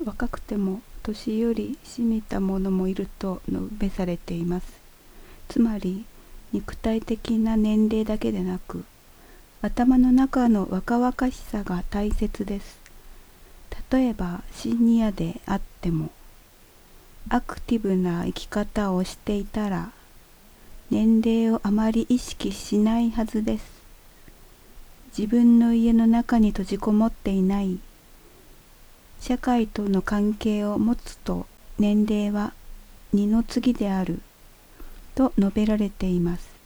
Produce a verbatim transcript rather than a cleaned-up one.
若くても年よりしみた者もいると述べされています。つまり肉体的な年齢だけでなく、頭の中の若々しさが大切です。例えばシニアであっても、アクティブな生き方をしていたら、年齢をあまり意識しないはずです。自分の家の中に閉じこもっていない、社会との関係を持つと年齢は二の次であると述べられています。